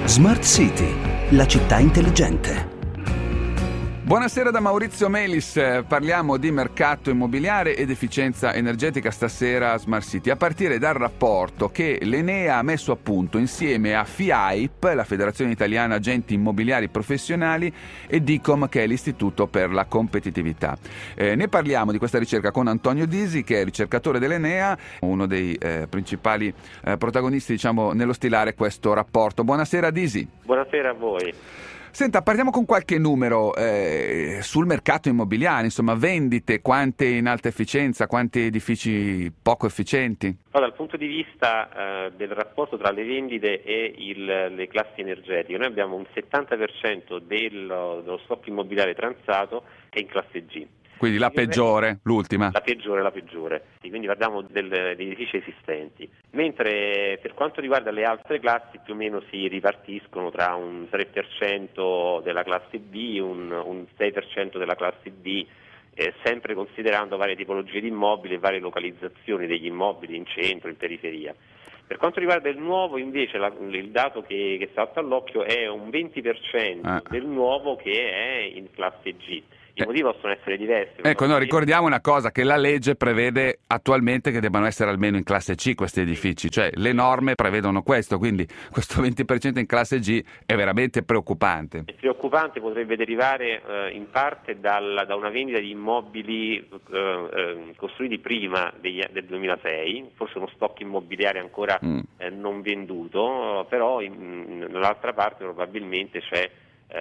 Smart City, la città intelligente. Buonasera da Maurizio Melis, parliamo di mercato immobiliare ed efficienza energetica stasera a Smart City, a partire dal rapporto che l'Enea ha messo a punto insieme a FIAIP, la Federazione Italiana Agenti Immobiliari Professionali, e DICOM, che è l'Istituto per la Competitività. Ne parliamo di questa ricerca con Antonio Disi, che è ricercatore dell'Enea, uno dei principali protagonisti, diciamo, nello stilare questo rapporto. Buonasera Disi. Buonasera a voi. Senta, partiamo con qualche numero sul mercato immobiliare, insomma, vendite, quante in alta efficienza, quanti edifici poco efficienti? Allora, dal punto di vista del rapporto tra le vendite e le classi energetiche, noi abbiamo un 70% dello stock immobiliare transato che è in classe G. Quindi la peggiore, l'ultima. La peggiore. Quindi parliamo degli edifici esistenti. Mentre per quanto riguarda le altre classi più o meno si ripartiscono tra un 3% della classe B, un 6% della classe D, sempre considerando varie tipologie di immobili e varie localizzazioni degli immobili in centro, in periferia. Per quanto riguarda il nuovo, invece, il dato che salta all'occhio è un 20% del nuovo che è in classe G. I motivi possono essere diversi. Ecco, no, ricordiamo una cosa, che la legge prevede attualmente che debbano essere almeno in classe C questi edifici, cioè le norme prevedono questo, quindi questo 20% in classe G è veramente preoccupante. È preoccupante, potrebbe derivare in parte da una vendita di immobili costruiti prima del 2006, forse uno stock immobiliare ancora non venduto, però dall'altra parte probabilmente c'è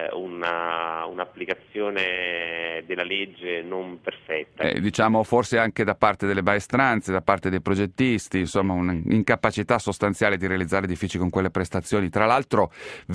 un'applicazione della legge non perfetta. Diciamo forse anche da parte delle maestranze, da parte dei progettisti, insomma un'incapacità sostanziale di realizzare edifici con quelle prestazioni. Tra l'altro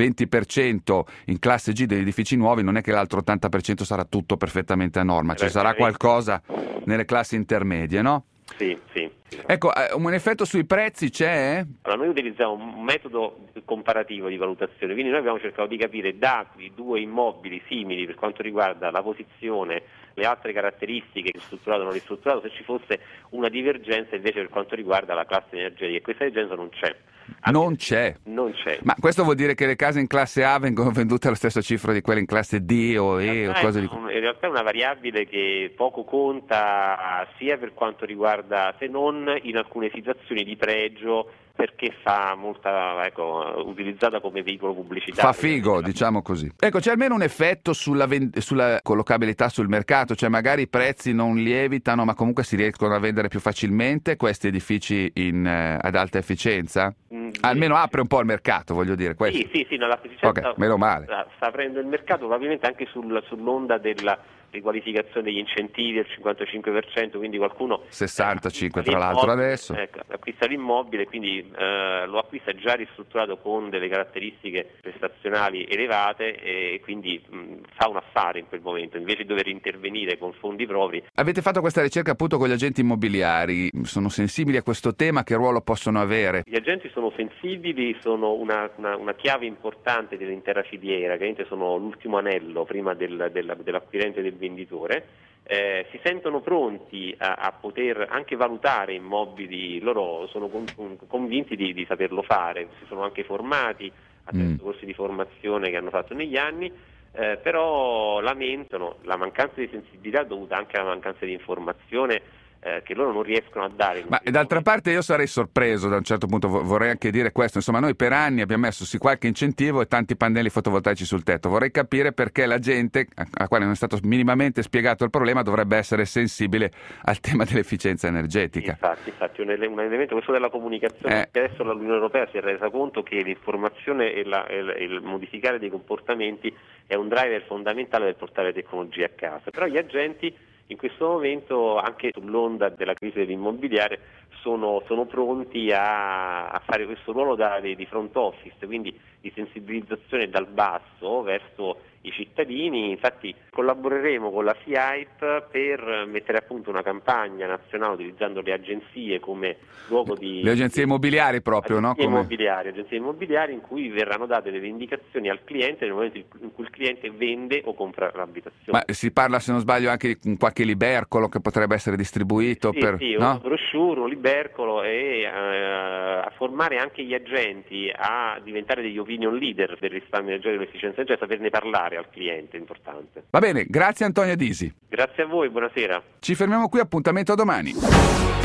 20% in classe G degli edifici nuovi, non è che l'altro 80% sarà tutto perfettamente a norma, ci sarà qualcosa nelle classi intermedie, no? Sì. Ecco, un effetto sui prezzi c'è? Allora, noi utilizziamo un metodo comparativo di valutazione, quindi noi abbiamo cercato di capire dati di due immobili simili per quanto riguarda la posizione, le altre caratteristiche, ristrutturato o non ristrutturato, se ci fosse una divergenza invece per quanto riguarda la classe energetica, e questa divergenza non c'è. Non c'è. Ma questo vuol dire che le case in classe A vengono vendute allo stesso cifra di quelle in classe D o E o cose di in realtà è una variabile che poco conta sia per quanto riguarda, se non in alcune situazioni di pregio, perché fa molta, utilizzata come veicolo pubblicitario. Fa figo, diciamo così. Ecco, c'è almeno un effetto sulla collocabilità sul mercato, cioè magari i prezzi non lievitano, ma comunque si riescono a vendere più facilmente questi edifici ad alta efficienza? Almeno apre un po' il mercato, voglio dire. Questo. Sì, l'efficienza okay, meno male. Sta aprendo il mercato, probabilmente anche sull'onda della riqualificazione degli incentivi al 55%, quindi qualcuno 65 tra l'altro adesso acquista l'immobile, quindi lo acquista già ristrutturato con delle caratteristiche prestazionali elevate e quindi fa un affare in quel momento, invece di dover intervenire con fondi propri. Avete fatto questa ricerca appunto con gli agenti immobiliari, sono sensibili a questo tema, che ruolo possono avere? Gli agenti sono sensibili, sono una chiave importante dell'intera filiera, che sono l'ultimo anello prima dell'acquirente e del venditore, si sentono pronti a poter anche valutare immobili, loro sono convinti di saperlo fare, si sono anche formati attraverso corsi di formazione che hanno fatto negli anni, però lamentano la mancanza di sensibilità dovuta anche alla mancanza di informazione che loro non riescono a dare. Ma d'altra parte io sarei sorpreso da un certo punto, vorrei anche dire questo, insomma noi per anni abbiamo messo sì qualche incentivo e tanti pannelli fotovoltaici sul tetto, vorrei capire perché la gente alla quale non è stato minimamente spiegato il problema dovrebbe essere sensibile al tema dell'efficienza energetica. Infatti un elemento, questo della comunicazione, che adesso l'Unione Europea si è resa conto che l'informazione e il modificare dei comportamenti è un driver fondamentale per portare tecnologie a casa, però gli agenti in questo momento, anche sull'onda della crisi dell'immobiliare, sono pronti a fare questo ruolo di front office, quindi di sensibilizzazione dal basso verso i cittadini. Infatti collaboreremo con la FIAIP per mettere a punto una campagna nazionale utilizzando le agenzie come luogo di... Le agenzie immobiliari proprio, agenzie immobiliari in cui verranno date delle indicazioni al cliente nel momento in cui il cliente vende o compra l'abitazione. Ma si parla, se non sbaglio, anche di qualche libercolo che potrebbe essere distribuito Sì, una brochure, un tubércolo e a formare anche gli agenti a diventare degli opinion leader del risparmio energetico e dell'efficienza energetica, saperne parlare al cliente, è importante. Va bene, grazie Antonio Disi. Grazie a voi, buonasera. Ci fermiamo qui, appuntamento a domani.